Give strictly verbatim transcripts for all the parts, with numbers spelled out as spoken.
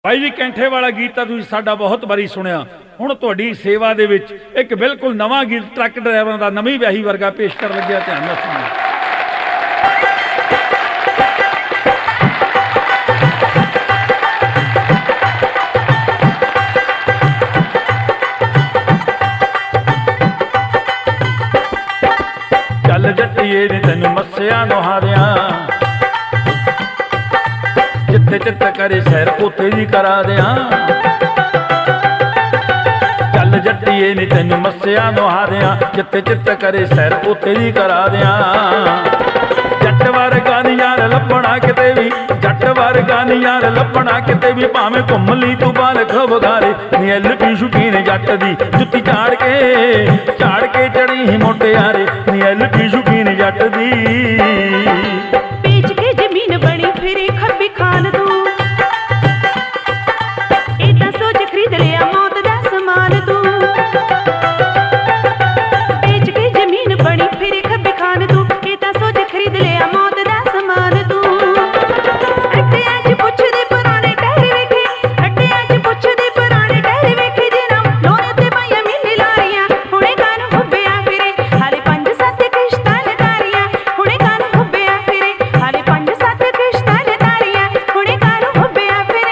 भाई जी कैंठे वाला गीत तो तुसीं साडा बहुत बारी सुनिया। हुण तुहाडी सेवा दे विच एक बिल्कुल नवां गीत ट्रक ड्राइवरां दा नवीं व्याही वर्गा पेश कर लग्या। ध्यान नाल सुणो। चल जट्टीए ने तैनूं मस्सिया नहारिया, जिथे चित करे सैर उथे दी करा दिया। चल जट्टीए नी तैनूं मस्सिया नहारिया, जिथे चित करे सैर उथे दी करा दिया। जट वर्गा नी यार लभना किते भी, जट वर्गा नी यार लभना किते भी, भावें घुम ली तू बाल खबगारे। नी एल पी शौकीन जट दी जुत्ती झाड़ के झाड़ के चढ़ी ही मोटे यारे। नी एल पी शौकीन जट दी बेच के जमीन बनी फिरे खब्बी खान तू, एदा सोच खरीद लिया मौत दा समान तू। बेच के जमीन बनी फिरे खब्बी खान तू, एदा सोच खरीद लिया मौत दा समान तू। अड्डियां च पुछदे पुराने टहर वेखे, अड्डियां च पुछदे पुराने टहर वेखे, जिन्हां लोरे ते पाइयां मीने लारियां। हुणे कानू हुब्बिया फिरे हाले पंज सत्त किश्तां लतारियां। हुणे कानू हुब्बिया फिरे हाले पंज सत्त किश्तां लतारियां। हुणे कानू हुब्बिया फिरे।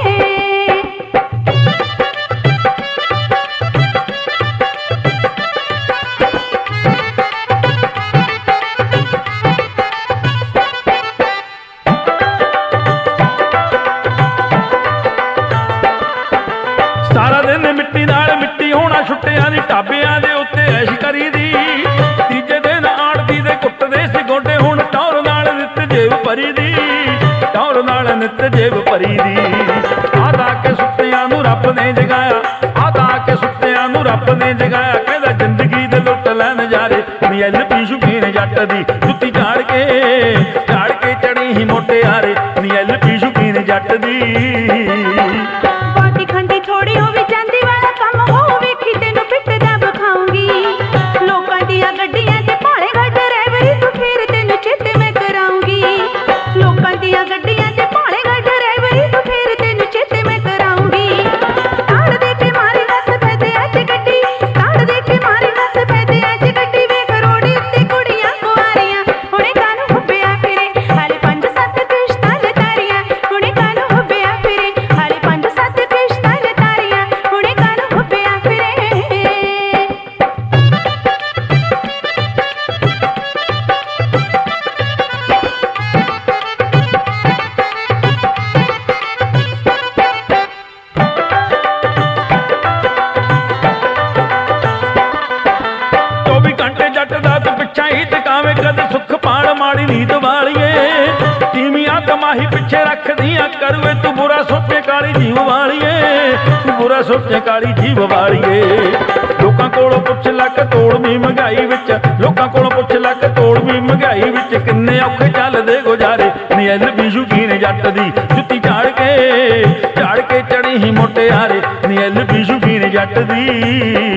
सारा दिन मिट्टी नाल मिट्टी होना, छुट्टियां दी ढाबियां दे उत्ते ऐश करी दी। तीजे दिन आड़ती दे कुੱਟਦੇ ਸੀ ਗੋਡੇ, हुण टौर नाल नित जेब भरी दी, टौर नाल नित जेब भरी दी। आदा के सुत्तियां नूं रब ने जगाया, आदा के सुत्तियां नूं रब ने जगाया, कहदा जिंदगी दे लुੱਟ ਲੈ नज़ारे। नी एल पी शौकीन जट दी जुत्ती झाड़ के झाड़ के चढ़ी ही मोटे यारे। नी एल पी शौकीन जट दी बाकी खंडी थोड़ी होवी चांदी वाला काम हो, वेखी तेनू पिटदा बखाऊंगी। लोकां दियां गड्डियां ते भालेगा ड्राइवरी, तू फिर तेनू चेते मैं कराऊंगी। लोकां दियां गड्डियां ते भालेगा ड्राइवरी, तू फिर तेनू चेते मैं कराऊंगी। ताड़ दे के मारे दस फैदे अज गड्डी, ताड़ दे के मारे दस फैदे अज गड्डी। वेख रोड़ी उत्ते कुड़ियां कुआरियां, हुणे कानू हुब्बिया फिरे हाले पंज सत्त किश्तां लतारियां। हुणे कानू हुब्बिया फिरे हाले पंज सत्त किश्तां लतारियां। हुणे कानू हुब्बिया फिरे। चौबी घंटे जट दा तू पिछा ही टकावे, कदे सुख पाण माड़ी नींद वालीए। तीमिया तमाही पिछे रख दिया करवे, तू बुरा सोचे काली जीव वालीए, तू बुरा सोचे काली जीव वालीए। लोकां कोलों पुछ लक तोड़ भी महंगाई विच, लोकां कोलों पुछ लक तोड़ भी महंगाई विच, किन्ने औखे चलदे गुजारे। नी एल पी शौकीन जट दी जुत्ती झाड़ के झाड़ के चढ़ी ही मोटे यारे। नी एल पी शौकीन जट दी